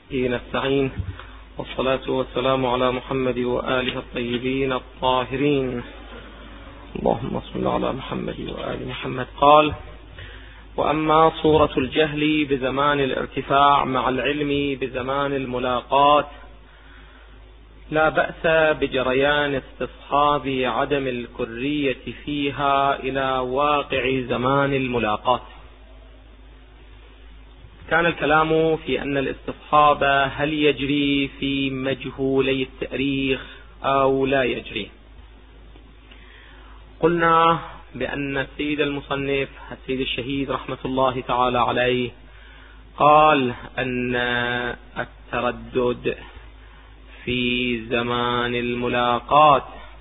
نستعين، والصلاة والسلام على محمد وآله الطيبين الطاهرين. اللهم صل على محمد وآل محمد. قال: وأما صورة الجهل بزمان الارتفاع مع العلم بزمان الملاقات، لا بأس بجريان استصحاب عدم الكرية فيها إلى واقع زمان الملاقات. كان الكلام في أن الاستصحاب هل يجري في مجهولي التاريخ أو لا يجري. قلنا بأن السيد المصنف السيد الشهيد رحمة الله تعالى عليه قال أن التردد في زمان الملاقات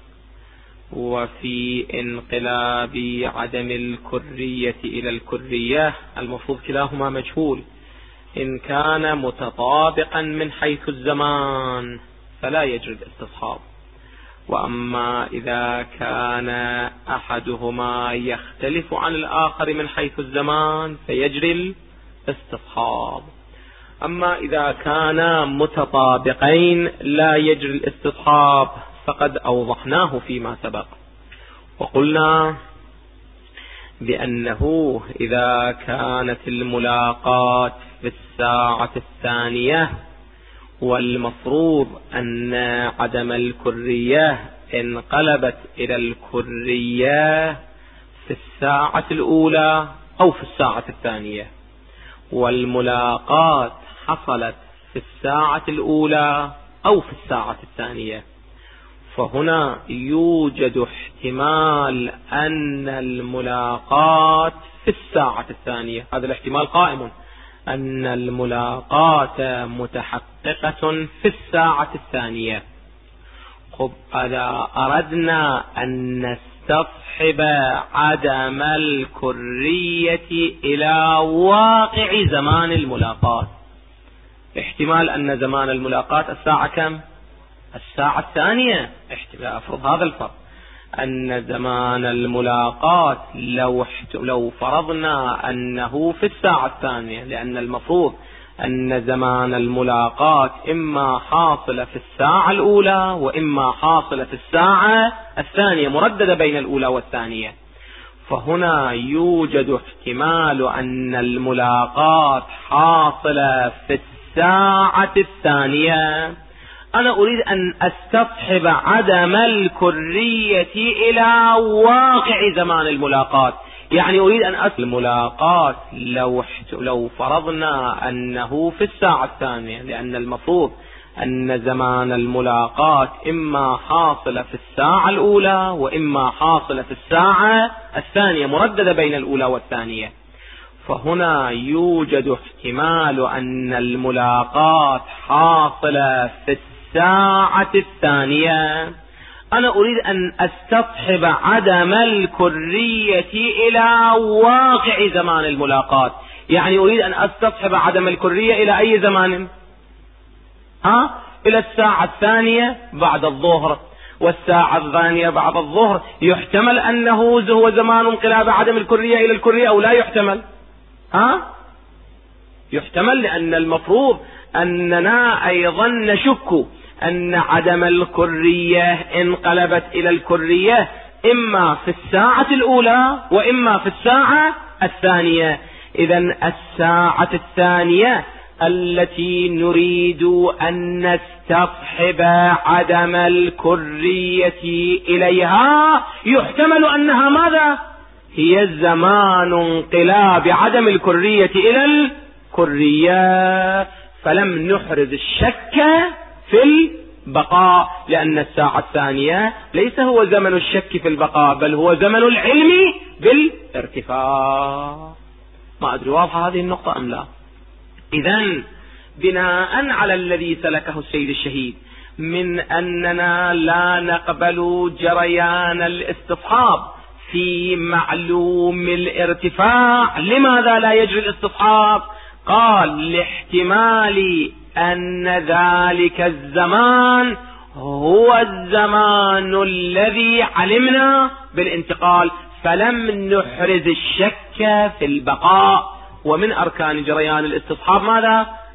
وفي انقلاب عدم الكرية إلى الكرية المفروض كلاهما مجهول. إن كان متطابقا من حيث الزمان فلا يجري الاستصحاب، وأما إذا كان أحدهما يختلف عن الآخر من حيث الزمان فيجري الاستصحاب. أما إذا كانا متطابقين لا يجري الاستصحاب، فقد أوضحناه فيما سبق، وقلنا بأنه إذا كانت الملاقات في الساعة الثانية والمفروض أن عدم الكرية انقلبت إلى الكرية في الساعة الأولى أو في الساعة الثانية، والملاقات حصلت في الساعة الأولى أو في الساعة الثانية، فهنا يوجد احتمال أن الملاقات في الساعة الثانية. هذا الاحتمال قائم، أن الملاقات متحققة في الساعة الثانية. إذا أردنا أن نستصحب عدم الكرية إلى واقع زمان الملاقات، احتمال أن زمان الملاقات الساعة كم؟ الساعة الثانية. احتمال أفرض هذا الفرض أن زمان الملاقات لو فرضنا أنه في الساعة الثانية، لأن المفروض أن زمان الملاقات إما حاصلة في الساعة الأولى وإما حاصلة في الساعة الثانية، مرددة بين الأولى والثانية، فهنا يوجد احتمال أن الملاقات حاصلة في الساعة الثانية. أنا أريد أن أستصحب عدم الكرية إلى واقع زمان الملاقات، يعني أريد أن أستصحب الملاقات لو فرضنا أنه في الساعة الثانية، لأن المفروض أن زمان الملاقات إما حاصلة في الساعة الأولى وإما حاصلة في الساعة الثانية، مرددة بين الأولى والثانية، فهنا يوجد احتمال أن الملاقات حاصلة في الساعة الثانية. أنا أريد أن أستصحب عدم الكرية إلى واقع زمان الملاقات، يعني أريد أن أستصحب عدم الكرية إلى أي زمان؟ إلى الساعة الثانية بعد الظهر والساعة الثانية بعد الظهر. يحتمل أنه هو زمان انقلاب عدم الكرية إلى الكرية أو لا يحتمل؟ يحتمل، لأن المفروض أننا أيضا نشك أن عدم الكرية انقلبت إلى الكرية إما في الساعة الأولى وإما في الساعة الثانية. إذن الساعة الثانية التي نريد أن نستصحب عدم الكرية إليها يحتمل أنها ماذا؟ هي زمان انقلاب عدم الكرية إلى الكرية، فلم نحرز الشك في البقاء، لأن الساعة الثانية ليس هو زمن الشك في البقاء، بل هو زمن العلم بالارتفاع. ما أدري واضحة هذه النقطة أم لا؟ إذن بناء على الذي سلكه السيد الشهيد من أننا لا نقبل جريان الاستصحاب في معلوم الارتفاع، لماذا لا يجري الاستصحاب؟ قال: لاحتمال أن ذلك الزمان هو الزمان الذي علمنا بالانتقال، فلم نحرز الشك في البقاء. ومن أركان جريان الاستصحاب ماذا؟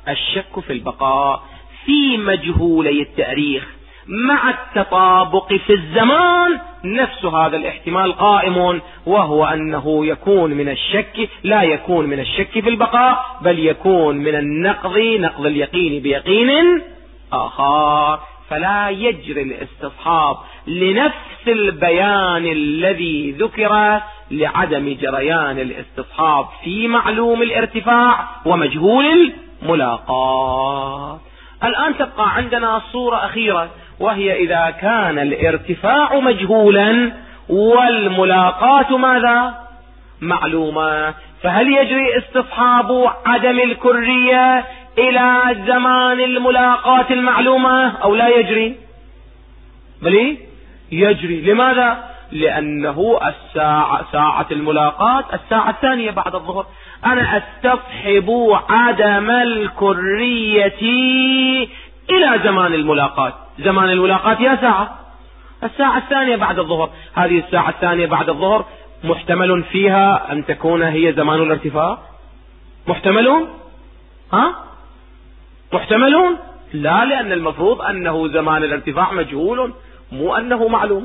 الشك في البقاء في مجهولي التاريخ مع التطابق في الزمان نفس هذا الاحتمال قائم، وهو أنه يكون من الشك، لا يكون من الشك في البقاء، بل يكون من نقض اليقين بيقين آخر. فلا يجري الاستصحاب لنفس البيان الذي ذكر لعدم جريان الاستصحاب في معلوم الارتفاع ومجهول الملاقات. الآن تبقى عندنا صورة أخيرة، وهي إذا كان الارتفاع مجهولا والملاقات ماذا؟ معلومة، فهل يجري استصحاب عدم الكرية إلى زمان الملاقات المعلومة أو لا يجري؟ بل يجري. لماذا؟ لأنه ساعة الملاقات الساعة الثانية بعد الظهر. أنا استصحب عدم الكرية إلى زمان الملاقات. زمان الملاقات يا ساعة الساعة الثانية بعد الظهر. هذه الساعة الثانية بعد الظهر محتمل فيها أن تكون هي زمان الارتفاع؟ محتملون؟ محتملون؟ لا، لأن المفروض أنه زمان الارتفاع مجهول، مو أنه معلوم.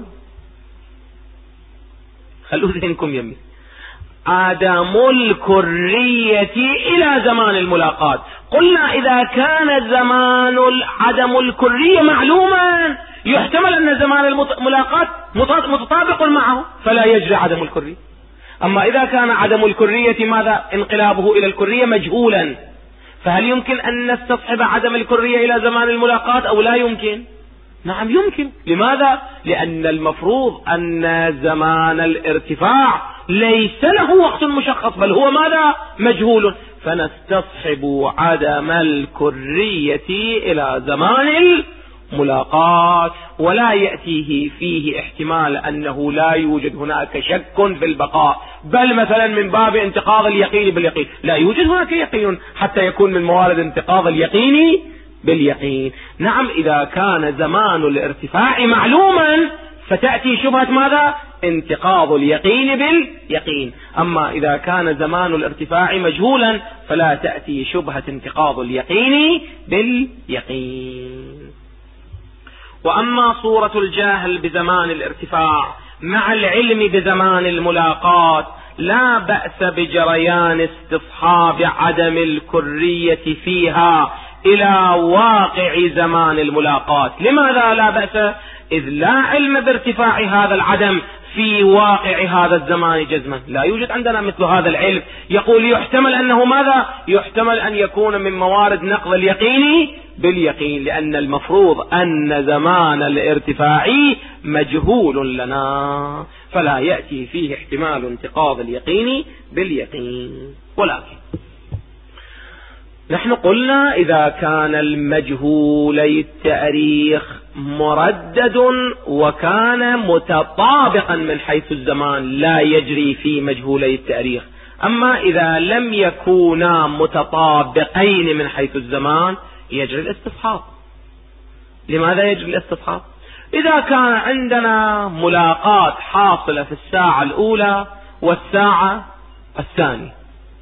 خلوا ذهنكم يمي. عدم الكرية إلى زمان الملاقات. قلنا إذا كان زمان عدم الكرية معلوما يحتمل أن زمان الملاقات متطابق معه، فلا يجري عدم الكرية. أما إذا كان عدم الكرية ماذا؟ انقلابه إلى الكرية مجهولا، فهل يمكن أن نستصحب عدم الكرية إلى زمان الملاقات أو لا يمكن؟ نعم يمكن. لماذا؟ لأن المفروض أن زمان الارتفاع ليس له وقت مشخص، بل هو ماذا؟ مجهول، فنستصحب عدم الكرية إلى زمان الملاقات، ولا يأتيه فيه احتمال أنه لا يوجد هناك شك في البقاء، بل مثلا من باب انتقاض اليقين باليقين. لا يوجد هناك يقين حتى يكون من موارد انتقاض اليقين باليقين. نعم، إذا كان زمان الارتفاع معلوما فتأتي شبهة ماذا؟ انتقاض اليقين باليقين. أما إذا كان زمان الارتفاع مجهولا فلا تأتي شبهة انتقاض اليقين باليقين. وأما صورة الجاهل بزمان الارتفاع مع العلم بزمان الملاقات لا بأس بجريان استصحاب عدم الكرية فيها إلى واقع زمان الملاقات. لماذا لا بأس؟ إذ لا علم بارتفاع هذا العدم في واقع هذا الزمان جزما. لا يوجد عندنا مثل هذا العلم. يقول يحتمل أنه ماذا؟ يحتمل أن يكون من موارد نقض اليقين باليقين، لأن المفروض أن زمان الارتفاع مجهول لنا، فلا يأتي فيه احتمال انتقاض اليقين باليقين. ولكن نحن قلنا إذا كان المجهولي التاريخ مردد وكان متطابقا من حيث الزمان لا يجري في مجهولي التاريخ. أما إذا لم يكونا متطابقين من حيث الزمان يجري الاستصحاب. لماذا يجري الاستصحاب؟ إذا كان عندنا ملاقات حاصلة في الساعة الأولى والساعة الثانية،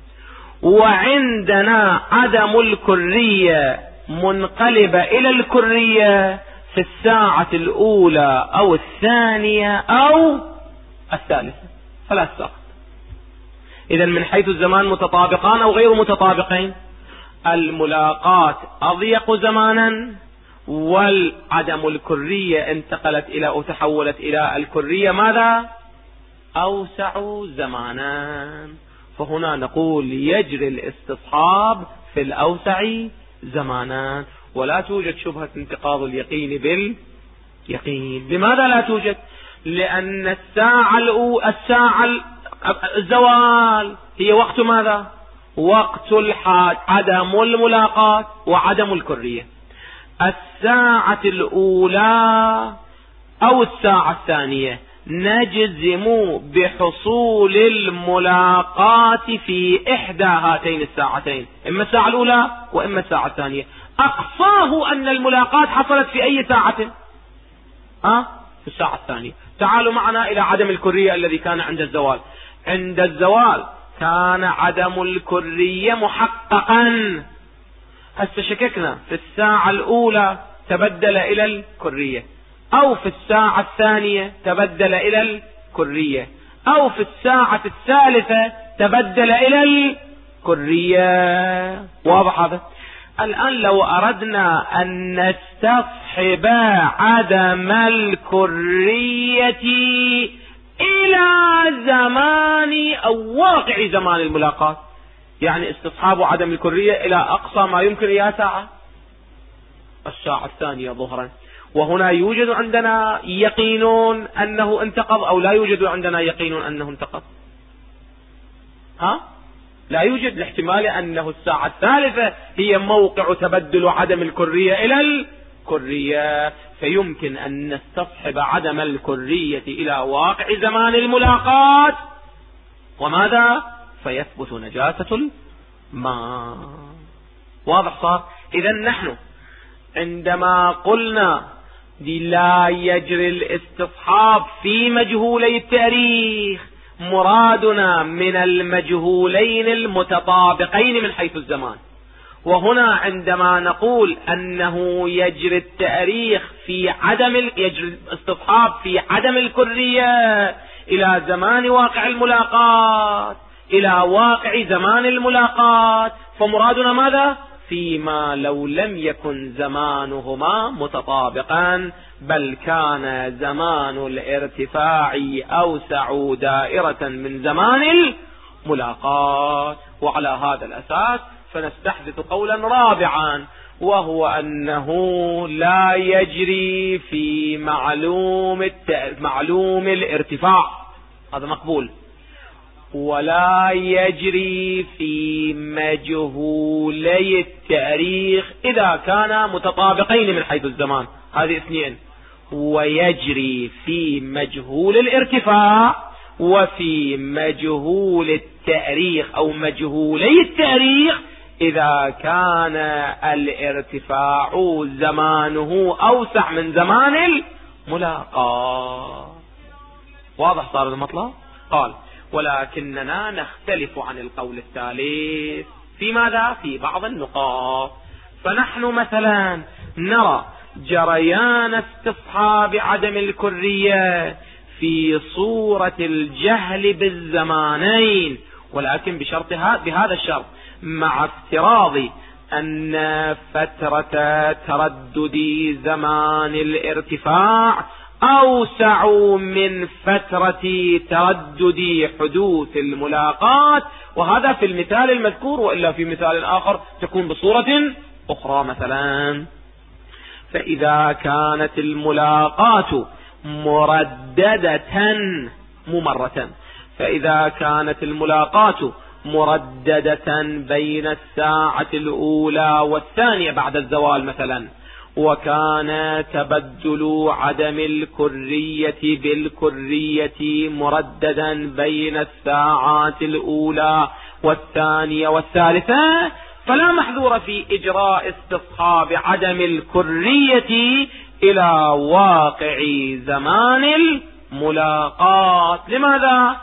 وعندنا عدم الكرية منقلبة إلى الكرية في الساعة الأولى أو الثانية أو الثالثة، فلا سقط. إذن من حيث الزمان متطابقان أو غير متطابقين؟ الملاقات أضيق زمانا، والعدم الكرية انتقلت إلى أو تحولت إلى الكرية ماذا؟ أوسع زمانا. فهنا نقول يجري الاستصحاب في الأوسع زمانا، ولا توجد شبهة انتقاض اليقين باليقين. لماذا لا توجد؟ لأن الساعة الزوال هي وقت ماذا؟ وقت عدم الملاقات وعدم الكرية. الساعة الأولى أو الساعة الثانية نجزم بحصول الملاقات في إحدى هاتين الساعتين، إما الساعة الأولى وإما الساعة الثانية. أقصاه أن الملاقات حصلت في أي ساعة؟ في الساعة الثانية. تعالوا معنا إلى عدم الكرية الذي كان عند الزوال. عند الزوال كان عدم الكرية محققا، هسه شككنا في الساعة الأولى تبدل إلى الكرية، أو في الساعة الثانية تبدل إلى الكرية، أو في الساعة الثالثة تبدل إلى الكرية. واضح هذا؟ الآن لو أردنا أن نستصحب عدم الكرية إلى زمان أو واقع زمان الملاقات، يعني استصحاب عدم الكرية إلى أقصى ما يمكن إياه ساعة، الساعة الثانية ظهرا، وهنا يوجد عندنا يقين أنه انتقض أو لا يوجد عندنا يقين أنه انتقض؟ لا يوجد، الاحتمال أنه الساعة الثالثة هي موقع تبدل عدم الكرية إلى الكرية، فيمكن أن نستصحب عدم الكرية إلى واقع زمان الملاقات، وماذا؟ فيثبت نجاسة الماء. واضح صار؟ إذا نحن عندما قلنا لا يجري الاستصحاب في مجهولي التاريخ، مرادنا من المجهولين المتطابقين من حيث الزمان. وهنا عندما نقول أنه يجري التاريخ يجري الاستصحاب في عدم الكرية إلى زمان واقع الملاقات، إلى واقع زمان الملاقات، فمرادنا ماذا؟ فيما لو لم يكن زمانهما متطابقا، بل كان زمان الارتفاع أوسع دائرة من زمان الملاقات. وعلى هذا الأساس فنستحدث قولا رابعا، وهو أنه لا يجري في معلوم الارتفاع، هذا مقبول، ولا يجري في مجهولي التاريخ إذا كان متطابقين من حيث الزمان، هذه اثنين. ويجري في مجهول الارتفاع وفي مجهول التاريخ أو مجهولي التاريخ إذا كان الارتفاع زمانه أوسع من زمان الملاقاة. واضح صار المطلب؟ قال: ولكننا نختلف عن القول الثالث في ماذا؟ في بعض النقاط. فنحن مثلا نرى جريان استصحاب عدم الكرية في صورة الجهل بالزمانين، ولكن بهذا الشرط، مع افتراض أن فترة تردد زمان الارتفاع أوسع من فترة تردد حدوث الملاقات، وهذا في المثال المذكور، وإلا في مثال آخر تكون بصورة أخرى. مثلا فإذا كانت الملاقات مرددة ممرة، فإذا كانت الملاقات مرددة بين الساعة الأولى والثانية بعد الزوال مثلا، وكان تبدل عدم الكرية بالكرية مرددا بين الساعات الأولى والثانية والثالثة، فلا محذور في إجراء استصحاب عدم الكرية إلى واقع زمان الملاقات. لماذا؟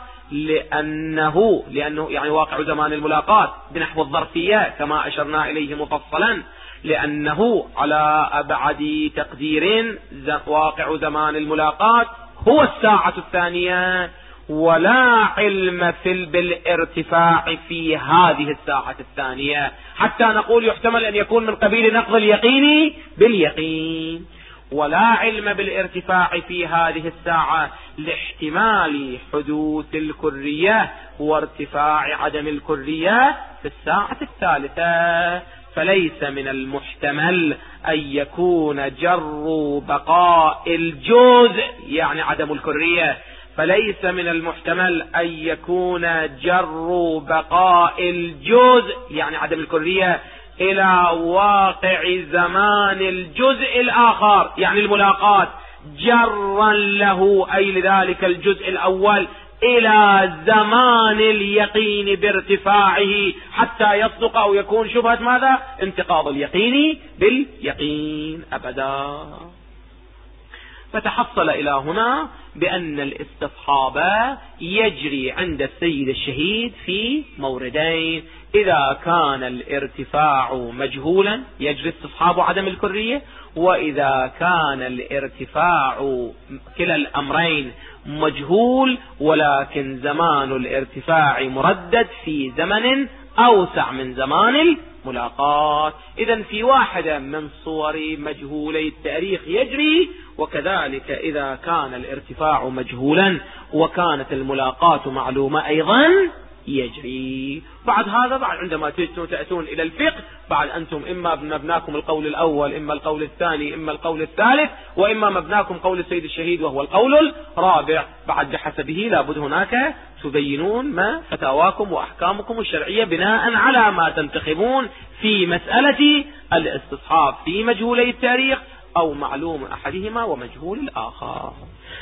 لأنه يعني واقع زمان الملاقات بنحو الظرفية كما أشرنا إليه مفصلا، لأنه على أبعد تقدير واقع زمان الملاقات هو الساعة الثانية، ولا علم بالارتفاع في هذه الساعة الثانية، حتى نقول يحتمل أن يكون من قبيل نقض اليقين باليقين، ولا علم بالارتفاع في هذه الساعة لاحتمال حدوث الكرية وارتفاع عدم الكرية في الساعة الثالثة. فليس من المحتمل أن يكون جر بقاء الجزء يعني عدم الكرية، فليس من المحتمل أن يكون جر بقاء الجزء يعني عدم الكرية إلى واقع زمان الجزء الآخر يعني الملاقات جرا له، أي لذلك الجزء الأول، إلى زمان اليقين بارتفاعه حتى يصدق أو يكون شبهة ماذا؟ انتقاض اليقين باليقين أبدا. فتحصل إلى هنا بأن الاستصحاب يجري عند السيد الشهيد في موردين: إذا كان الارتفاع مجهولا يجري استصحاب عدم الكرية، وإذا كان الارتفاع كلا الأمرين مجهول ولكن زمان الارتفاع مردد في زمن أوسع من زمان الملاقات. إذن في واحدة من صور مجهولي التاريخ يجري، وكذلك إذا كان الارتفاع مجهولا وكانت الملاقات معلومة أيضا يجري. بعد هذا بعد عندما تأتون إلى الفقه بعد أنتم إما مبناكم القول الأول، إما القول الثاني، إما القول الثالث، وإما مبناكم قول السيد الشهيد وهو القول الرابع. بعد بحسبه لابد هناك تبينون ما فتاواكم وأحكامكم الشرعية بناء على ما تنتخبون في مسألة الاستصحاب في مجهولي التاريخ أو معلوم أحدهما ومجهول الآخر.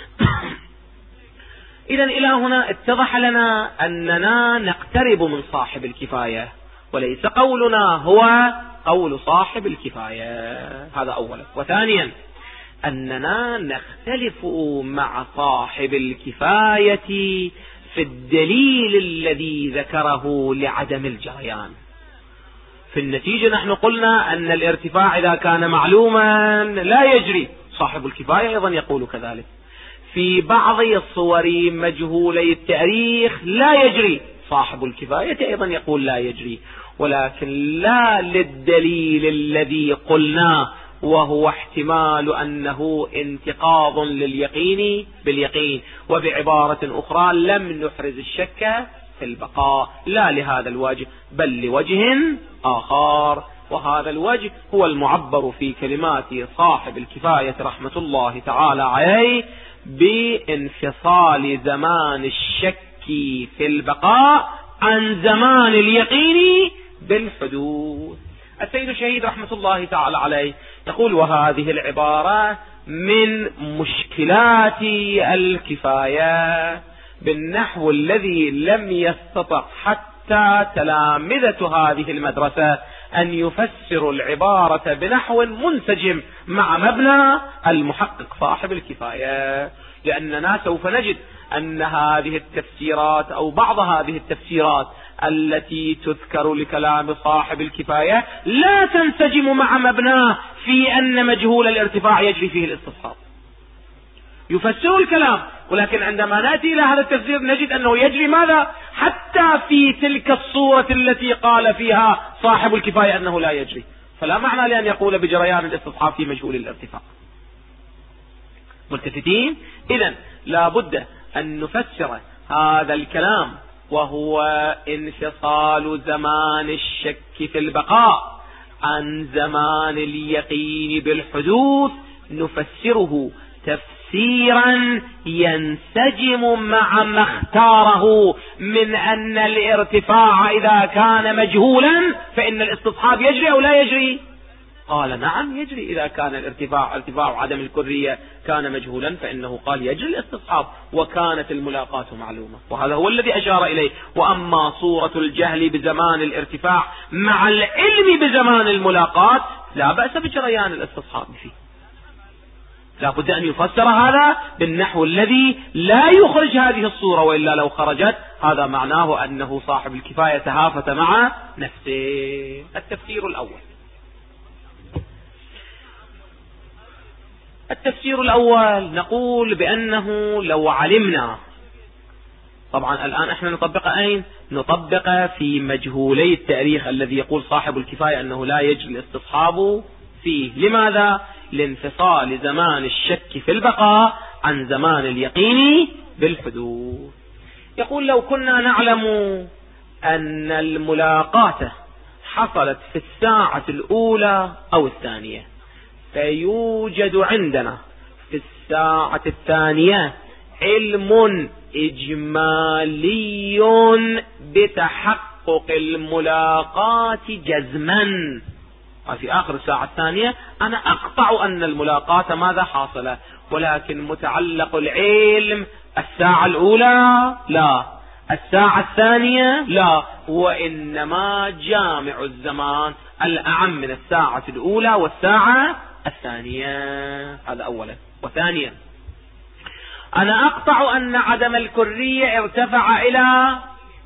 إذن إلى هنا اتضح لنا أننا نقترب من صاحب الكفاية وليس قولنا هو قول صاحب الكفاية، هذا أولا. وثانيا أننا نختلف مع صاحب الكفاية في الدليل الذي ذكره لعدم الجريان. في النتيجة نحن قلنا أن الارتفاع إذا كان معلوما لا يجري، صاحب الكفاية أيضا يقول كذلك. في بعض الصور مجهولي التاريخ لا يجري، صاحب الكفاية أيضا يقول لا يجري، ولكن لا للدليل الذي قلناه وهو احتمال أنه انتقاض لليقين باليقين. وبعبارة أخرى لم نحرز الشك في البقاء، لا لهذا الوجه بل لوجه آخر، وهذا الوجه هو المعبر في كلمات صاحب الكفاية رحمة الله تعالى عليه بانفصال زمان الشك في البقاء عن زمان اليقين بالحدوث. السيد الشهيد رحمة الله تعالى عليه يقول: وهذه العبارة من مشكلات الكفاية بالنحو الذي لم يستطع حتى تلامذة هذه المدرسة أن يفسروا العبارة بنحو منسجم مع مبنى المحقق صاحب الكفاية، لأننا سوف نجد أن هذه التفسيرات أو بعض هذه التفسيرات التي تذكر لكلام صاحب الكفاية لا تنسجم مع مبناه في أن مجهول الارتفاع يجري فيه الاستصحاب. يفسر الكلام، ولكن عندما نأتي إلى هذا التفسير نجد أنه يجري ماذا؟ حتى في تلك الصورة التي قال فيها صاحب الكفاية أنه لا يجري، فلا معنى لأن يقول بجريان الاستصحاب في مجهول الارتفاع. ملتفتين؟ إذن لا بد أن نفسر هذا الكلام وهو انفصال زمان الشك في البقاء عن زمان اليقين بالحدوث، نفسره تفسيرا ينسجم مع ما اختاره من أن الارتفاع إذا كان مجهولا فإن الاستصحاب يجري أو لا يجري. قال: نعم يجري. إذا كان ارتفاع عدم الكرية كان مجهولا فإنه قال يجري الاستصحاب وكانت الملاقات معلومة، وهذا هو الذي أشار إليه. وأما صورة الجهل بزمان الارتفاع مع العلم بزمان الملاقات لا بأس بجريان الاستصحاب فيه. لا بد أن يفسر هذا بالنحو الذي لا يخرج هذه الصورة، وإلا لو خرجت هذا معناه أنه صاحب الكفاية تهافت مع نفسه. التفسير الأول. التفسير الأول نقول بأنه لو علمنا، طبعا الآن احنا نطبق أين؟ نطبق في مجهولي التاريخ الذي يقول صاحب الكفاية أنه لا يجري الاستصحاب فيه. لماذا؟ لانفصال زمان الشك في البقاء عن زمان اليقين بالحدوث. يقول: لو كنا نعلم أن الملاقاة حصلت في الساعة الأولى أو الثانية، فيوجد عندنا في الساعة الثانية علم إجمالي بتحقق الملاقاة جزما، في آخر الساعة الثانية أنا أقطع أن الملاقاة ماذا حاصلة، ولكن متعلق العلم الساعة الأولى لا، الساعة الثانية لا، وإنما جامع الزمان الأعم من الساعة الأولى والساعة الثانية. هذا أولا. وثانيا أنا أقطع أن عدم الكرية ارتفع إلى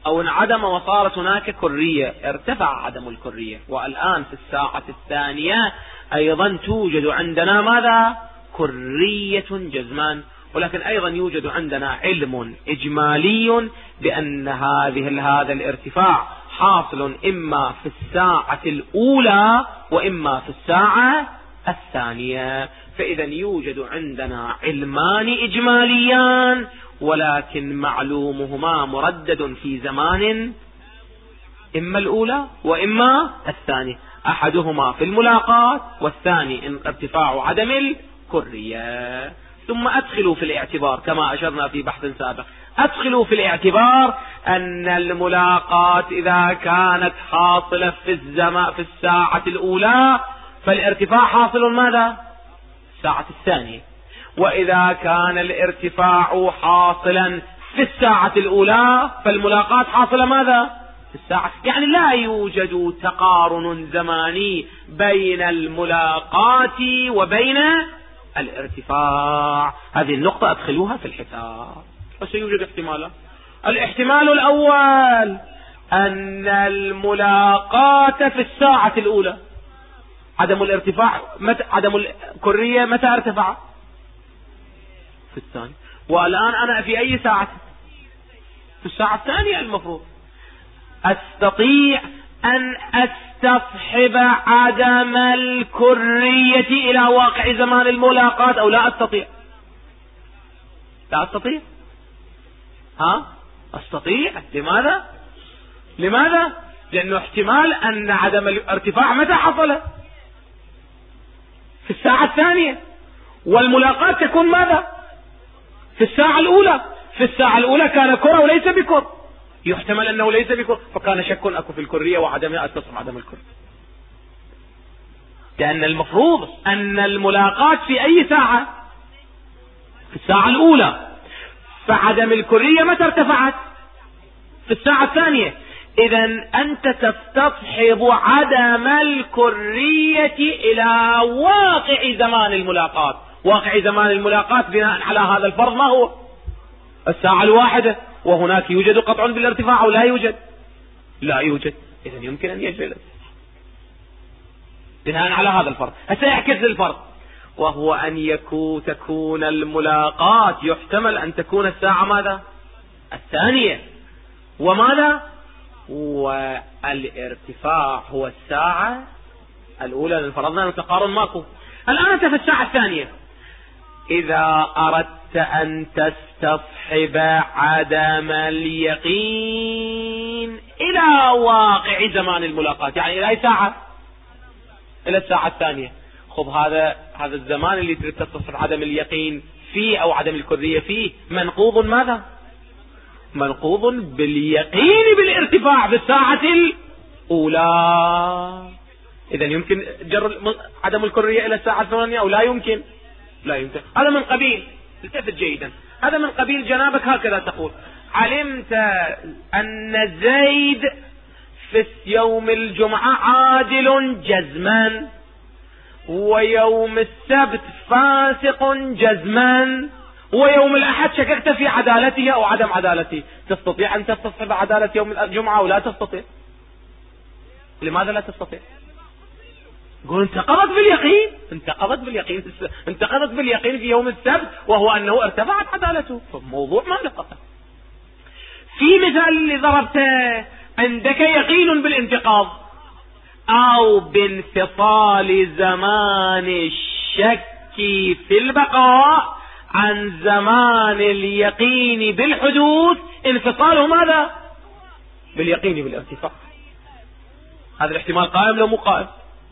أو انعدم وصارت هناك كرية، ارتفع عدم الكرية، والآن في الساعة الثانية أيضا توجد عندنا ماذا؟ كرية جزمان. ولكن أيضا يوجد عندنا علم إجمالي بأن هذا الارتفاع حاصل إما في الساعة الأولى وإما في الساعة الثانية. فإذا يوجد عندنا علمان إجماليان، ولكن معلومهما مردد في زمان إما الأولى وإما الثانية، أحدهما في الملاقات والثاني ارتفاع عدم الكرية. ثم أدخلوا في الاعتبار كما أشرنا في بحث سابق، أدخلوا في الاعتبار أن الملاقات إذا كانت حاصلة في الساعة الأولى فالارتفاع حاصل ماذا؟ الساعة الثانية. وإذا كان الارتفاع حاصلا في الساعة الأولى فالملاقات حاصلة ماذا؟ في الساعة. يعني لا يوجد تقارن زماني بين الملاقات وبين الارتفاع. هذه النقطة أدخلوها في الحساب. وسيوجد احتمالا. الاحتمال الأول أن الملاقات في الساعة الأولى، عدم الارتفاع عدم الكرية متى ارتفع؟ في الثانية. والآن أنا في أي ساعة؟ في الساعة الثانية. المفروض أستطيع أن أستصحب عدم الكرية إلى واقع زمان الملاقات أو لا أستطيع؟ لا أستطيع. أستطيع. لماذا؟ لأنه احتمال أن عدم الارتفاع متى حصل؟ في الساعة الثانية، والملاقات تكون ماذا؟ في الساعة الأولى. في الساعة الأولى كان كرة وليس بكر، يحتمل أنه ليس بكر، فكان شك أكو في الكرية وعدمها أستصحب عدم الكرية. لأن المفروض أن الملاقات في أي ساعة؟ في الساعة الأولى، فعدم الكرية متى ارتفعت؟ في الساعة الثانية. إذا أنت تستصحب عدم الكرية إلى واقع زمان الملاقات. واقع زمان الملاقات بناء على هذا الفرض ما هو؟ الساعة الواحدة، وهناك يوجد قطع بالارتفاع أو لا يوجد؟ لا يوجد. إذا يمكن أن يجري بناء على هذا الفرض. سيعكس الفرض، وهو أن تكون الملاقات يحتمل أن تكون الساعة ماذا؟ الثانية. وماذا؟ والارتفاع هو الساعة الأولى، لأن فرضنا أن التقارن ماكو. الآن أنت في الساعة الثانية، إذا أردت أن تستصحب عدم اليقين إلى واقع زمان الملاقات، يعني إلى أي ساعة؟ إلى الساعة الثانية. خذ هذا الزمان اللي تريد تستصحب عدم اليقين فيه أو عدم الكرية فيه منقوض ماذا؟ منقوض باليقين بالارتفاع في الساعة الأولى. إذا يمكن جر عدم الكرية إلى الساعة الثانية أو لا يمكن؟ لا يمكن. هذا من قبيل، التفت جيدا، هذا من قبيل جنابك هكذا تقول: علمت أن زيد في يوم الجمعة عادل جزما، ويوم السبت فاسق جزما، ويوم الأحد شككت في عدالته أو عدم عدالته. تستطيع أن تستصحب عدالة يوم الجمعة أو لا تستطيع؟ لماذا لا تستطيع؟ قول انتقضت باليقين في يوم السبت، وهو أنه ارتفعت عدالته، فموضوع ما نقطة. في مثال اللي ضربته، عندك يقين بالانتقاض أو بانفصال زمان الشك في البقاء عن زمان اليقين بالحدوث، انفصاله ماذا؟ باليقين بالارتفاع. هذا الاحتمال قائم لو مو قائم؟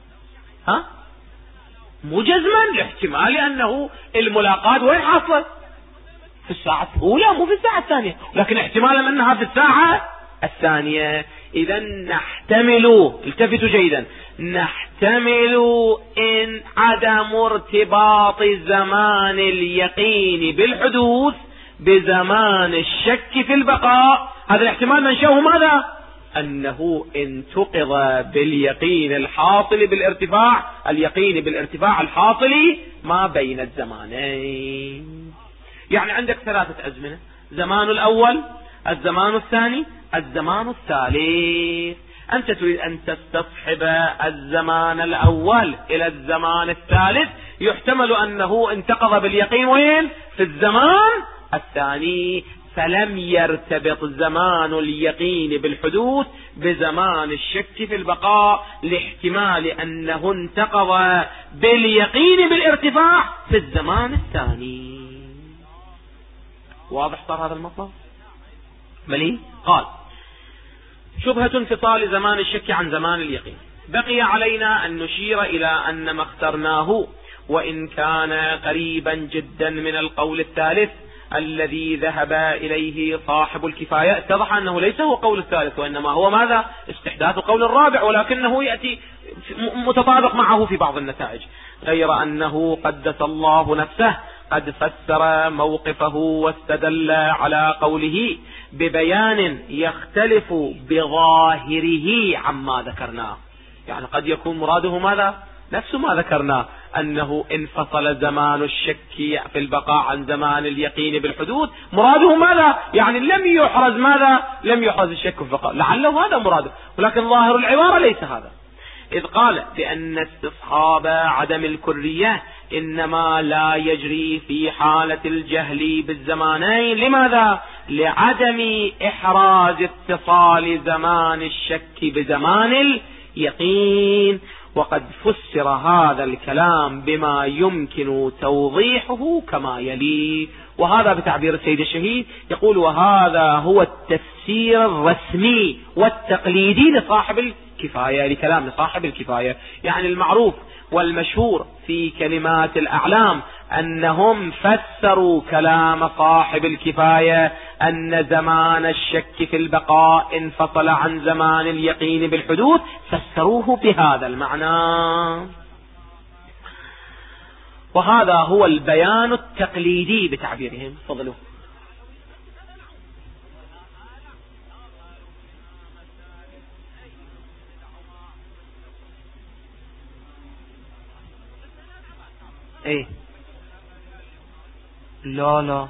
مو جزما، الاحتمال لأنه الملاقات وين حصل؟ في الساعة الأولى مو في الساعة الثانية، لكن احتمالا أنها في الساعة الثانية. إذا نحتمل، التفتوا جيدا، نحتمل إن عدم ارتباط زمان اليقين بالحدوث بزمان الشك في البقاء. هذا الاحتمال منشأه ماذا؟ أنه انتقض باليقين الحاصل بالارتفاع، اليقين بالارتفاع الحاصل ما بين الزمانين. يعني عندك ثلاثة أزمنة: زمان الأول الزمان الثاني الزمان الثالث. أنت تريد أن تستصحب الزمان الأول إلى الزمان الثالث، يحتمل أنه انتقض باليقين وين؟ في الزمان الثاني، فلم يرتبط زمان اليقين بالحدوث بزمان الشك في البقاء، لاحتمال أنه انتقض باليقين بالارتفاع في الزمان الثاني. واضح صار هذا المطلب؟ ملي قال: شبهة انفصال زمان الشك عن زمان اليقين. بقي علينا أن نشير إلى أن ما اخترناه وإن كان قريبا جدا من القول الثالث الذي ذهب إليه صاحب الكفاية، اتضح أنه ليس هو قول الثالث، وإنما هو ماذا؟ استحداث قول الرابع، ولكنه يأتي متطابق معه في بعض النتائج، غير أنه قدس الله نفسه قد فسر موقفه واستدل على قوله ببيان يختلف بظاهره عما ذكرناه. يعني قد يكون مراده ماذا؟ نفس ما ذكرناه، أنه انفصل زمان الشك في البقاء عن زمان اليقين بالحدوث. مراده ماذا؟ يعني لم يحرز ماذا؟ لم يحرز الشك في البقاء، لعله هذا مراده، ولكن ظاهر العبارة ليس هذا، إذ قال بأن استصحاب عدم الكرية إنما لا يجري في حالة الجهل بالزمانين. لماذا؟ لعدم إحراز اتصال زمان الشك بزمان اليقين. وقد فسر هذا الكلام بما يمكن توضيحه كما يلي، وهذا بتعبير السيد الشهيد يقول: وهذا هو التفسير الرسمي والتقليدي لصاحب الكفاية، لكلام صاحب الكفاية. يعني المعروف والمشهور في كلمات الأعلام أنهم فسروا كلام صاحب الكفاية أن زمان الشك في البقاء انفصل عن زمان اليقين بالحدوث، فسروه بهذا المعنى، وهذا هو البيان التقليدي بتعبيرهم. فضلوا. ايه لا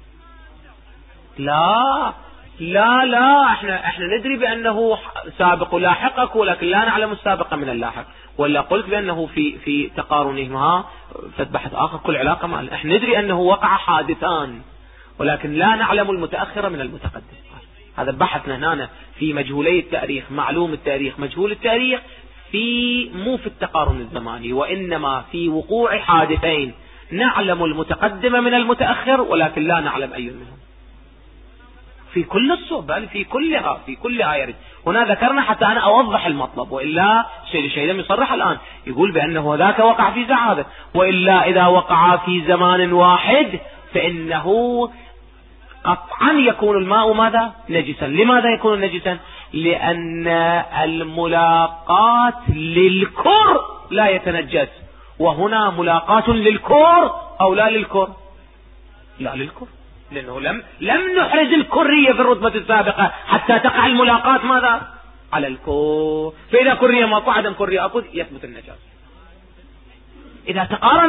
احنا ندري بانه سابق لاحقك، ولكن لا نعلم السابق من اللاحق، ولا قلت بانه في تقارنهما فبحث اخر كل علاقة مع احنا ندري انه وقع حادثان، ولكن لا نعلم المتأخر من المتقدم. هذا بحثنا هنا في مجهولي التاريخ، معلوم التاريخ مجهول التاريخ، مو في التقارن الزماني، وإنما في وقوع حادثين نعلم المتقدم من المتأخر ولكن لا نعلم أي منهم في كل الصور، بل في كلها يرد. هنا ذكرنا حتى أنا أوضح المطلب، وإلا الشيء لم يصرح الآن، يقول بأنه ذاك وقع في زعادة، وإلا إذا وقع في زمان واحد فإنه قطعا يكون الماء ماذا؟ نجسا. لماذا يكون نجسا؟ لأن الملاقات للكر لا يتنجس، وهنا ملاقات للكر أو لا للكر؟ لا للكر، لأنه لم نحرز الكرية في الرتبة السابقة حتى تقع الملاقات ماذا؟ على الكر. فإذا كرية ما عدم كرية أقول يثبت النجاسة. إذا تقارن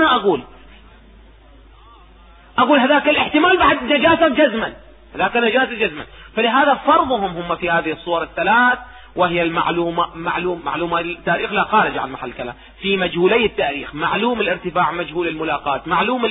أقول هذاك الاحتمال بعد نجاسة جزما، هذاك نجاسة جزما. فلهذا فرضهم هم في هذه الصور الثلاث، وهي معلومة التاريخ لا خارج عن محل كلام، في مجهولي التاريخ معلوم الارتفاع مجهول الملاقات،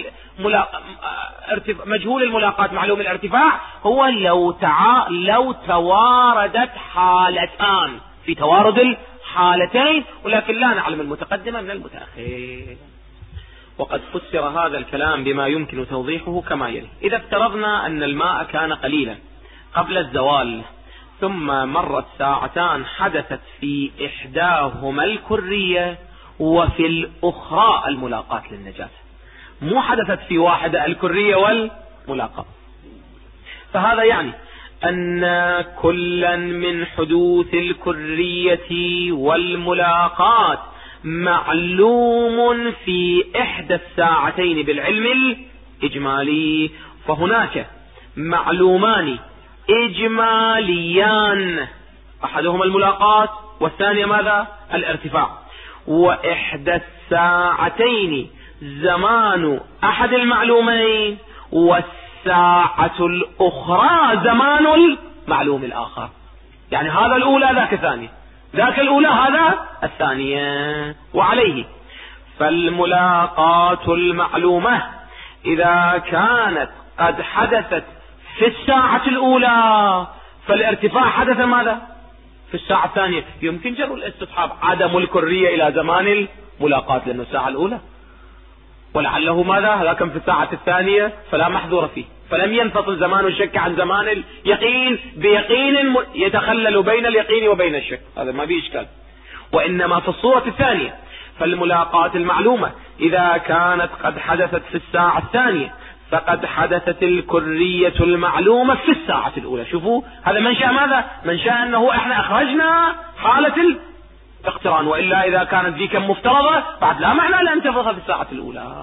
مجهول الملاقات معلوم الارتفاع، هو لو تواردت حالتان، في توارد الحالتين، ولكن لا نعلم المتقدم من المتأخر. وقد فسر هذا الكلام بما يمكن توضيحه كما يلي: إذا افترضنا أن الماء كان قليلا قبل الزوال، ثم مرت ساعتان حدثت في إحداهما الكرية وفي الأخرى الملاقات للنجاسة، مو حدثت في واحدة الكرية والملاقات، فهذا يعني أن كلا من حدوث الكرية والملاقات معلوم في إحدى الساعتين بالعلم الإجمالي. فهناك معلومان إجماليان، أحدهما الملاقات والثانية ماذا؟ الارتفاع. وإحدى الساعتين زمان أحد المعلومين، والساعة الأخرى زمان المعلوم الآخر. يعني هذا الأولى ذاك الثانية، ذاك الأولى هذا الثانية. وعليه فالملاقات المعلومة إذا كانت قد حدثت في الساعة الأولى فالارتفاع حدث ماذا؟ في الساعة الثانية. يمكن جر الاستصحاب عدم الكرية إلى زمان الملاقات لأنه الساعة الأولى، ولعله ماذا هذا كان في الساعة الثانية فلا محذور فيه، فلم ينفصل زمان الشك عن زمان اليقين بيقين يتخلل بين اليقين وبين الشك، هذا ما فيه إشكال. وإنما في الصورة الثانية فالملاقات المعلومة إذا كانت قد حدثت في الساعة الثانية فقد حدثت الكرية المعلومة في الساعة الأولى. شوفوا هذا منشأ ماذا؟ منشأ أنه احنا أخرجنا حالة الاقتران، وإلا إذا كانت ذيك مفترضة بعد لا معنى لأن تفرضها في الساعة الأولى.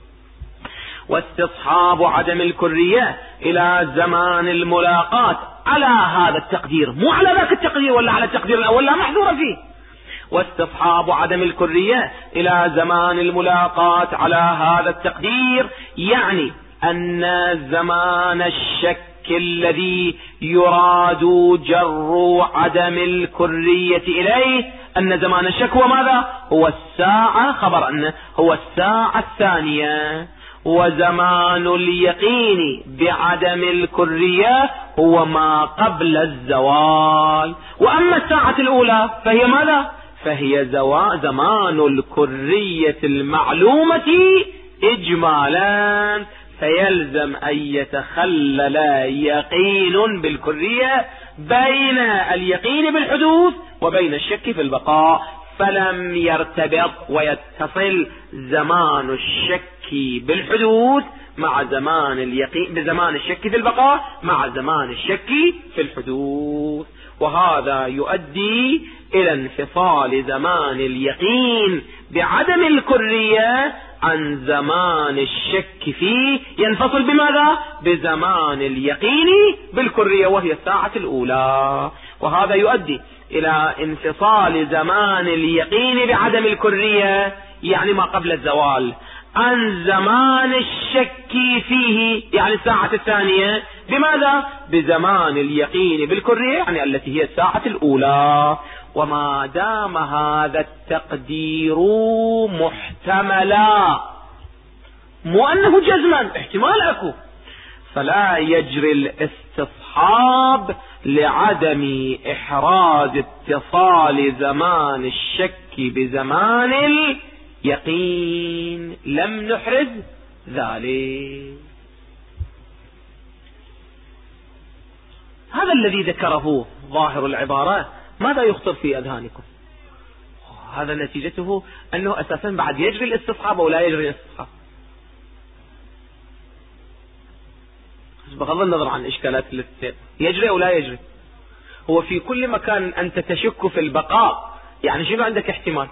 واستصحاب عدم الكرية إلى زمان الملاقات على هذا التقدير، مو على ذاك التقدير ولا على التقدير الأول لا محذور فيه. واستصحاب عدم الكرية إلى زمان الملاقات على هذا التقدير يعني أن زمان الشك الذي يراد جر عدم الكرية إليه، أن زمان الشك هو ماذا؟ هو الساعة، خبر أنه هو الساعة الثانية. وزمان اليقين بعدم الكرية هو ما قبل الزوال. وأما الساعة الأولى فهي ماذا؟ فهي زمان الكرية المعلومة إجمالا، فيلزم أن يتخلل يقين بالكرية بين اليقين بالحدوث وبين الشك في البقاء، فلم يرتبط ويتصل زمان الشك بالحدوث مع زمان اليقين بزمان الشك في البقاء مع زمان الشك في الحدوث. وهذا يؤدي إلى انفصال زمان اليقين بعدم الكرية عن زمان الشك فيه، ينفصل بماذا؟ بزمان اليقين بالكرية وهي الساعة الأولى. وهذا يؤدي إلى انفصال زمان اليقين بعدم الكرية يعني ما قبل الزوال عن زمان الشك فيه يعني الساعة الثانية بماذا؟ بزمان اليقين بالكرية يعني التي هي الساعة الأولى. وما دام هذا التقدير محتملا، مو أنه جزما، احتمال أكو، فلا يجري الاستصحاب لعدم إحراز اتصال زمان الشك بزمان اليقين، لم نحرز ذلك. هذا الذي ذكره ظاهر العبارة ماذا يخطر في أذهانكم؟ هذا نتيجته أنه أساسا بعد يجري الاستصحاب أو لا يجري الاستصحاب، بغض النظر عن إشكالات الاستثناء، يجري أو لا يجري. هو في كل مكان أنت تشك في البقاء يعني شنو عندك احتمال؟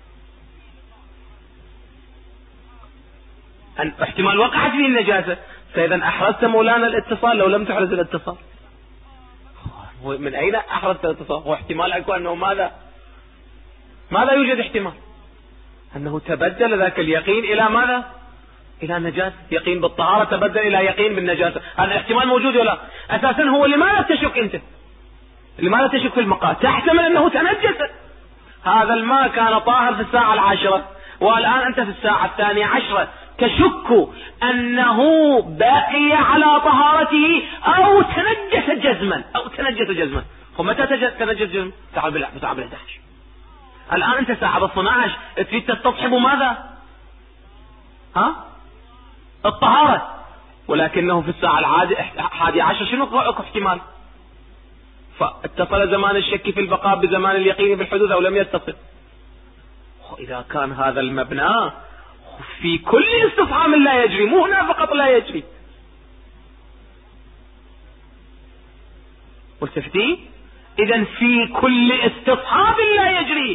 احتمال وقعت فيه النجاسة، فإذا أحرزت مولانا الاتصال لو لم تحرز الاتصال. من أين أحرزت الاتصال؟ هو احتمال أكو أنه ماذا يوجد احتمال؟ أنه تبدل ذاك اليقين إلى ماذا؟ إلى نجاسة. يقين بالطهارة تبدل إلى يقين بالنجاسة، هذا احتمال موجود ولا؟ أساسا هو لماذا تشك أنت؟ لماذا تشك في الماء؟ تحتمل أنه تنجس، هذا الماء كان طاهر في الساعة 10 والآن أنت في الساعة 12 تشك أنه باقي على طهارته أو تنجس جزما. ومتى تنجس جزما؟ تعال بال11. الآن أنت الساعة 12 تريد تستصحب ماذا؟ الطهارة، ولكنه في الساعة 11 شنو اكو احتمال؟ فاتصل زمان الشك في البقاء بزمان اليقين بالحدوث أو لم يتصل. وإذا كان هذا المبنى في كل استصحاب لا يجري، مو هنا فقط لا يجري. والتفتي إذن في كل استصحاب لا يجري،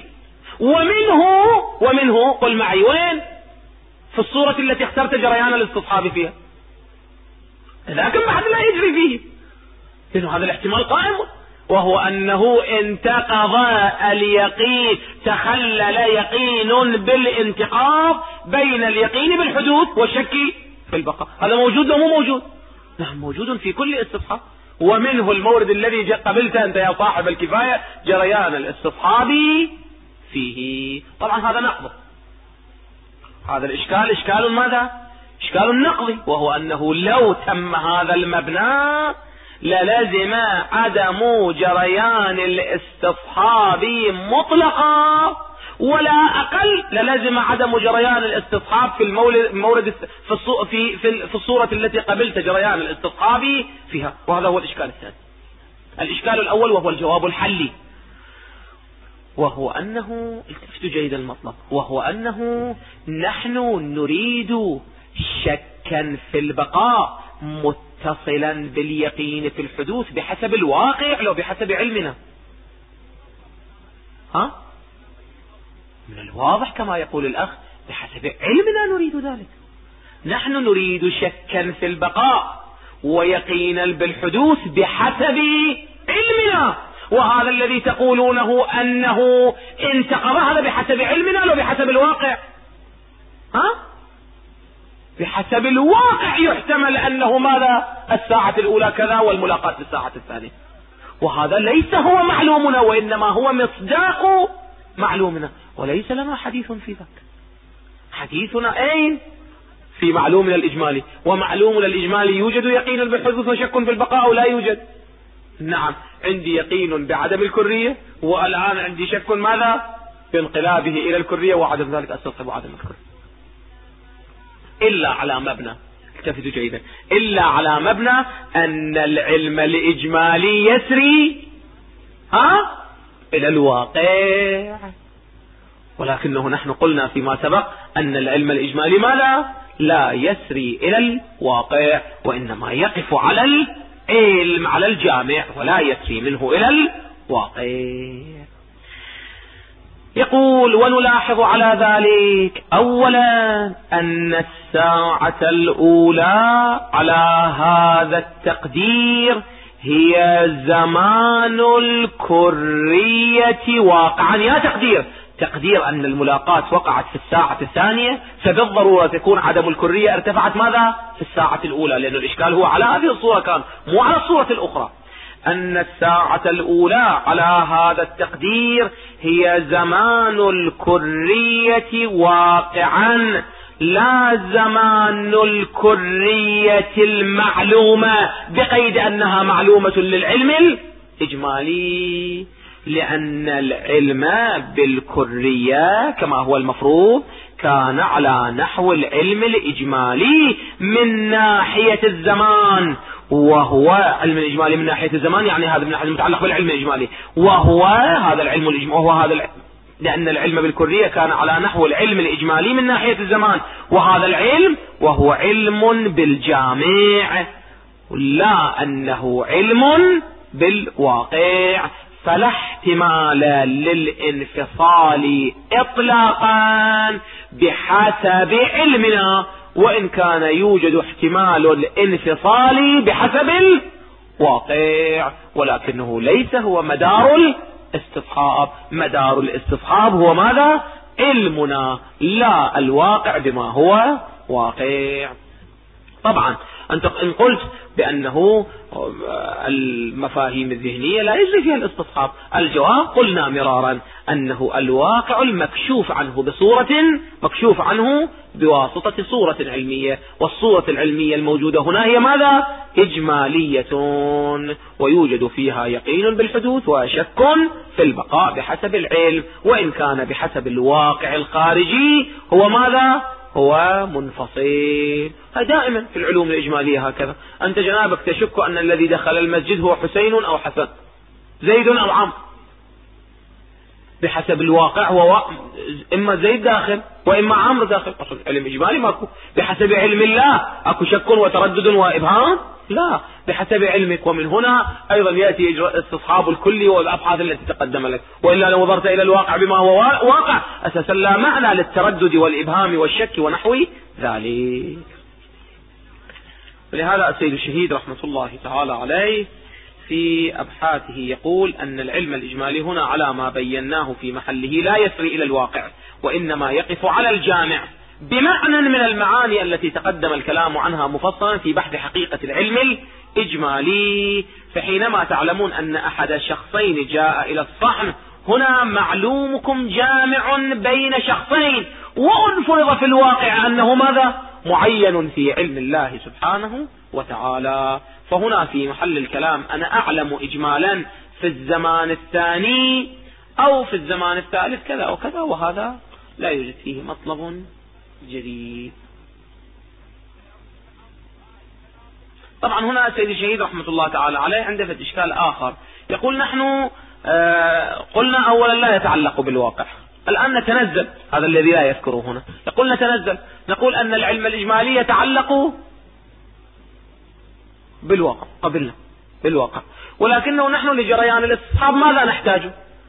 ومنه قل معي وين؟ في الصورة التي اخترت جريان الاستصحاب فيها، لكن بعد لا يجري فيه. إذن هذا الاحتمال قائم، وهو أنه انتقض اليقين، تخلل يقين بالانتقاض بين اليقين بالحدوث والشك في البقاء. هذا موجود أو مو موجود؟ نعم موجود في كل استصحاب، ومنه المورد الذي قبلته أنت يا صاحب الكفاية جريان الاستصحاب فيه. طبعا هذا نقض، هذا الإشكال إشكال ماذا؟ إشكال نقضي، وهو أنه لو تم هذا المبنى للزم عدم جريان الاستصحاب مطلقا، ولا أقل للزم عدم جريان الاستصحاب في المورد في الصورة التي قبلت جريان الاستصحاب فيها. وهذا هو الإشكال الثاني. الإشكال الأول وهو الجواب الحلي، وهو أنه التفتوا جيد المطلب، وهو أنه نحن نريد شكا في البقاء متصلا باليقين في الحدوث بحسب الواقع لو بحسب علمنا. من الواضح كما يقول الأخ بحسب علمنا نريد ذلك. نحن نريد شكا في البقاء ويقينا بالحدوث بحسب علمنا، وهذا الذي تقولونه أنه انتقض هذا بحسب علمنا لو بحسب الواقع. بحسب الواقع يحتمل أنه ماذا؟ الساعة الأولى كذا والملاقاة في الساعة الثانية، وهذا ليس هو معلومنا وإنما هو مصداق معلومنا، وليس لنا حديث في ذاك. حديثنا أين؟ في معلومنا الإجمالي، ومعلومنا الإجمالي يوجد يقين بالحدوث وشك في البقاء أو لا يوجد؟ نعم، عندي يقين بعدم الكرية، والآن عندي شك ماذا؟ بانقلابه إلى الكرية، وعدم ذلك أستصحب عدم الكرية. إلا على مبنى، التفتوا جيدا، إلا على مبنى أن العلم الإجمالي يسري إلى الواقع، ولكنه نحن قلنا فيما سبق أن العلم الإجمالي ماذا؟ لا يسري إلى الواقع، وإنما يقف على العلم على الجامع ولا يسري منه إلى الواقع. يقول ونلاحظ على ذلك أولا أن الساعة الأولى على هذا التقدير هي زمان الكرية واقعا. يا تقدير أن الملاقات وقعت في الساعة الثانية، فبالضرورة تكون عدم الكرية ارتفعت ماذا؟ في الساعة الأولى، لأن الإشكال هو على هذه الصورة كان مو على الصورة الأخرى. أن الساعة الأولى على هذا التقدير هي زمان الكرية واقعا، لا زمان الكرية المعلومة، بقيد أنها معلومة للعلم الإجمالي، لأن العلم بالكرية كما هو المفروض كان على نحو العلم الإجمالي من ناحية الزمان، وهو علم الإجمالي من ناحية الزمان، يعني هذا من ناحية المتعلق بالعلم الإجمالي، وهو هذا العلم الإجمالي، لأن العلم بالكرية كان على نحو العلم الإجمالي من ناحية الزمان، وهذا العلم وهو علم بالجامع، لا أنه علم بالواقع، فلا احتمال للانفصال إطلاقا بحسب علمنا، وإن كان يوجد احتمال الانفصال بحسب الواقع، ولكنه ليس هو مدار الاستصحاب. مدار الاستصحاب هو ماذا؟ علمنا، لا الواقع بما هو واقع. طبعا أنت إن قلت بأنه المفاهيم الذهنية لا يجري فيها الاستصحاب، الجواب قلنا مرارا أنه الواقع المكشوف عنه بصورة مكشوف عنه بواسطة صورة علمية، والصورة العلمية الموجودة هنا هي ماذا؟ إجمالية، ويوجد فيها يقين بالحدوث وشك في البقاء بحسب العلم، وإن كان بحسب الواقع الخارجي هو ماذا؟ هو منفصل. دائما في العلوم الإجمالية هكذا، أنت جنابك تشك أن الذي دخل المسجد هو حسين أو حسن، زيد أو عمرو، بحسب الواقع هو إما زيد داخل وإما عمرو داخل. أصل علم إجمالي ماكو، بحسب علم الله أكو شك وتردد وإبهام؟ لا، بحسب علمك. ومن هنا أيضا يأتي استصحاب الكلي والأبحاث التي تقدم لك، وإلا لو نظرت إلى الواقع بما هو واقع أساسا لا معنى للتردد والإبهام والشك ونحو ذلك. ولهذا السيد الشهيد رحمة الله تعالى عليه في أبحاثه يقول أن العلم الإجمالي هنا على ما بيناه في محله لا يسري إلى الواقع، وإنما يقف على الجامع بمعنى من المعاني التي تقدم الكلام عنها مفصلا في بحث حقيقة العلم إجمالي. فحينما تعلمون أن أحد الشخصين جاء إلى الصحن، هنا معلومكم جامع بين شخصين، وانفرض في الواقع أنه ماذا؟ معين في علم الله سبحانه وتعالى. فهنا في محل الكلام أنا أعلم إجمالا في الزمان الثاني أو في الزمان الثالث كذا أو كذا، وهذا لا يوجد فيه مطلب جديد. طبعا هنا السيد الشهيد رحمة الله تعالى عليه عنده إشكال آخر، يقول نحن قلنا أولا لا يتعلق بالواقع، الآن نتنزل، هذا الذي لا يذكره هنا، يقول نتنزل، نقول أن العلم الإجمالي يتعلق بالواقع، قبلنا بالواقع، ولكنه نحن لجريان الاستصحاب ماذا نحتاج؟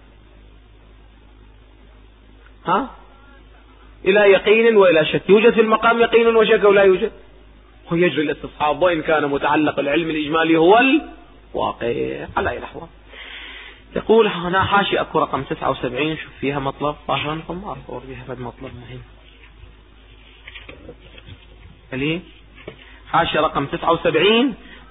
إلى يقين وإلى شك. يوجد في المقام يقين وشك ولا يوجد؟ هو يجري الاستصحاب وإن كان متعلق العلم الإجمالي هو الواقع على أي لحظة. يقول هنا حاشي أكو رقم 79، شوف فيها مطلب فاهمكم، ما أصور بها فد مطلب مهم. ليه حاشي رقم 79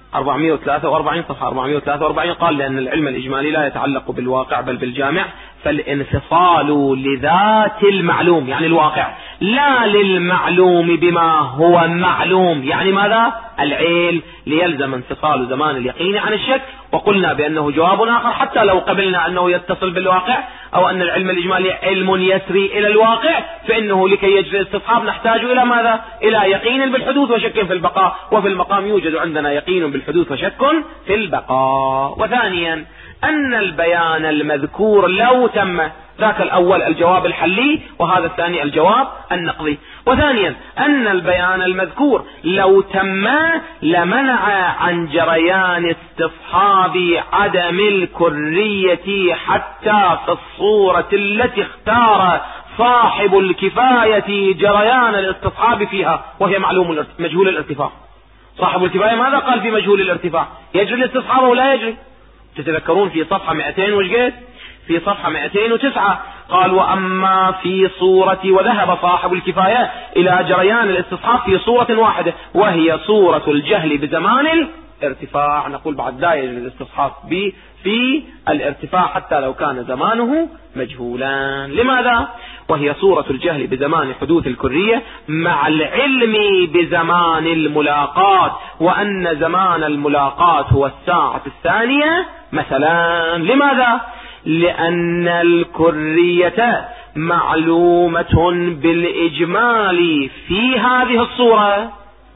443 صفحة 443، قال لأن العلم الإجمالي لا يتعلق بالواقع بل بالجامع، فالانفصال لذات المعلوم يعني الواقع لا للمعلوم بما هو معلوم، يعني ماذا؟ العلم، ليلزم انفصال زمان اليقين عن الشك. وقلنا بأنه جواب آخر حتى لو قبلنا أنه يتصل بالواقع أو أن العلم الإجمالي علم يسري إلى الواقع، فإنه لكي يجري الاستصحاب نحتاج إلى ماذا؟ إلى يقين بالحدوث وشك في البقاء، وفي المقام يوجد عندنا يقين بالحدوث وشك في البقاء. وثانيا أن البيان المذكور لو تم، ذاك الأول الجواب الحلي وهذا الثاني الجواب النقضي. وثانيا أن البيان المذكور لو تم لمنع عن جريان استصحاب عدم الكرية حتى في الصورة التي اختار صاحب الكفاية جريان الاستصحاب فيها، وهي معلوم مجهول الارتفاع. صاحب الكفاية ماذا قال في مجهول الارتفاع؟ يجري الاستصحاب ولا يجري؟ تتذكرون في صفحة 200 وشقيت في صفحة 209 قال وأما في صورة، وذهب صاحب الكفاية إلى جريان الاستصحاب في صورة واحدة وهي صورة الجهل بزمان الارتفاع. نقول بعد لا يجري الاستصحاب في الارتفاع حتى لو كان زمانه مجهولا. لماذا؟ وهي صورة الجهل بزمان حدوث الكرية مع العلم بزمان الملاقات، وأن زمان الملاقات هو الساعة الثانية مثلا. لماذا؟ لأن الكرية معلومة بالإجمال في هذه الصورة،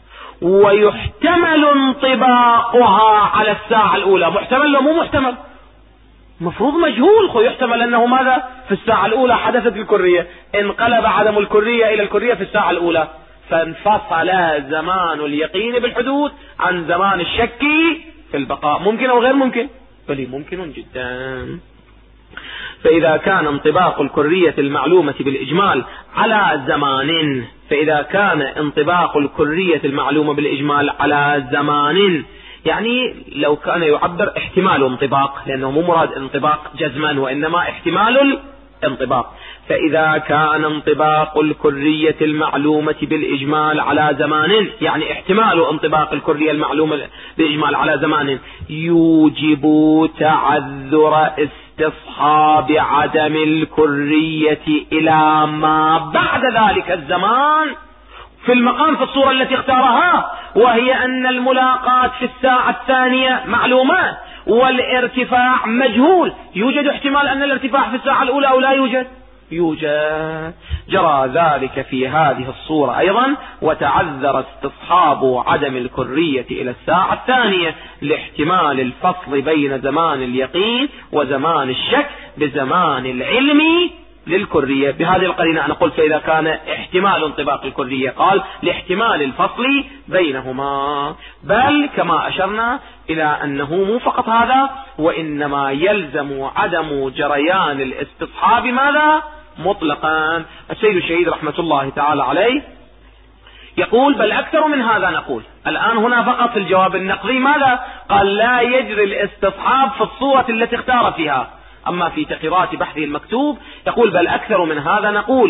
ويحتمل انطباقها على الساعة الأولى. محتمل لو مو محتمل؟ مفروض مجهول. يحتمل أنه ماذا؟ في الساعة الأولى حدثت الكرية، انقلب عدم الكرية إلى الكرية في الساعة الأولى، فانفصل زمان اليقين بالحدوث عن زمان الشك في البقاء. ممكن أو غير ممكن؟ بل ممكن جدا. فإذا كان انطباق الكرية المعلومة بالإجمال على زمان، فإذا كان انطباق الكرية المعلومة بالإجمال على زمان، يعني لو كان يعبر احتمال انطباق، لأنه مو مراد انطباق جزما وإنما احتمال الانطباق. فإذا كان انطباق الكرية المعلومة بالإجمال على زمان، يعني احتمال انطباق الكرية المعلومة بالإجمال على زمان، يوجب تعذر استصحاب عدم الكرية إلى ما بعد ذلك الزمان في المقام في الصورة التي اختارها، وهي أن الملاقات في الساعة الثانية معلومات والارتفاع مجهول. يوجد احتمال أن الارتفاع في الساعة الأولى أو لا يوجد؟ يوجد. جرى ذلك في هذه الصورة أيضا، وتعذر استصحاب عدم الكرية إلى الساعة الثانية لاحتمال الفصل بين زمان اليقين وزمان الشك بزمان العلم للكرية. بهذه القرينة أنا قلت فإذا كان احتمال انطباق الكرية، قال لاحتمال الفصل بينهما. بل كما أشرنا إلى أنه مو فقط هذا، وإنما يلزم عدم جريان الاستصحاب ماذا؟ مطلقا. السيد الشهيد رحمة الله تعالى عليه يقول بل أكثر من هذا. نقول الآن هنا فقط في الجواب النقضي ماذا؟ قال لا يجري الاستصحاب في الصورة التي اختار فيها. أما في تقريرات بحثه المكتوب يقول بل أكثر من هذا، نقول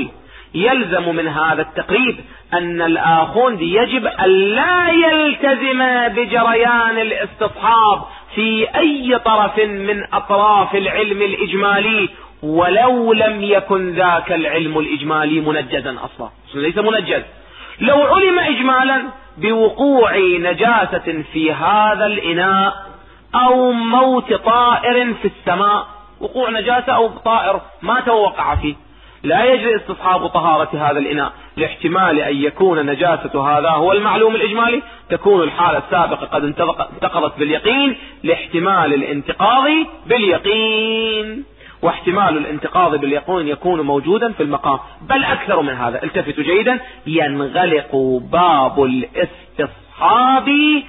يلزم من هذا التقريب أن الآخوند يجب أن لا يلتزم بجريان الاستصحاب في أي طرف من أطراف العلم الإجمالي، ولو لم يكن ذاك العلم الإجمالي منجزا أصلا، ليس منجز. لو علم إجمالا بوقوع نجاسة في هذا الإناء أو موت طائر في السماء، وقوع نجاسة أو طائر مات ووقع فيه، لا يجري استصحاب طهارة هذا الإناء لاحتمال أن يكون نجاسة هذا هو المعلوم الإجمالي، تكون الحالة السابقة قد انتقضت باليقين لاحتمال الانتقاض باليقين، واحتمال الانتقاض باليقين يكون موجودا في المقام. بل أكثر من هذا، التفتوا جيدا، ينغلق باب الاستصحاب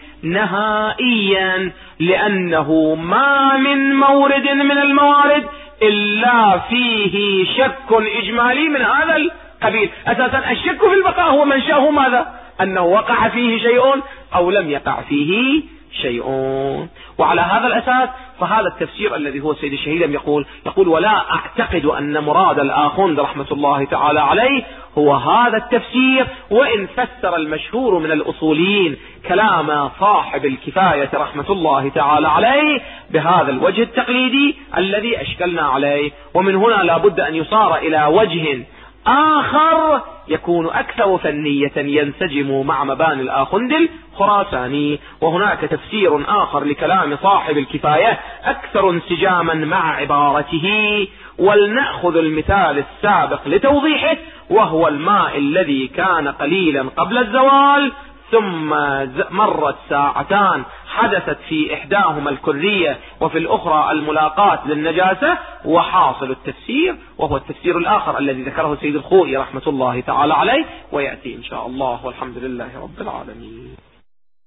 نهائيا، لأنه ما من مورد من الموارد إلا فيه شك إجمالي من هذا القبيل. أساسا الشك في البقاء هو منشأه ماذا؟ أنه وقع فيه شيء أو لم يقع فيه شيء. وعلى هذا الأساس فهذا التفسير الذي هو سيد الشهيد يقول ولا أعتقد أن مراد الآخوند رحمة الله تعالى عليه هو هذا التفسير، وإن فسر المشهور من الأصوليين كلام صاحب الكفاية رحمة الله تعالى عليه بهذا الوجه التقليدي الذي أشكلنا عليه. ومن هنا لابد أن يصار إلى وجه آخر يكون أكثر فنية ينسجم مع مباني الآخوند الخراساني، وهناك تفسير آخر لكلام صاحب الكفاية أكثر انسجاما مع عبارته. ولنأخذ المثال السابق لتوضيحه، وهو الماء الذي كان قليلا قبل الزوال ثم مرت ساعتان حدثت في إحداهما الكرية وفي الأخرى الملاقاة للنجاسة، وحاصل التفسير وهو التفسير الآخر الذي ذكره سيد الخوئي رحمة الله تعالى عليه، ويأتي إن شاء الله، والحمد لله رب العالمين.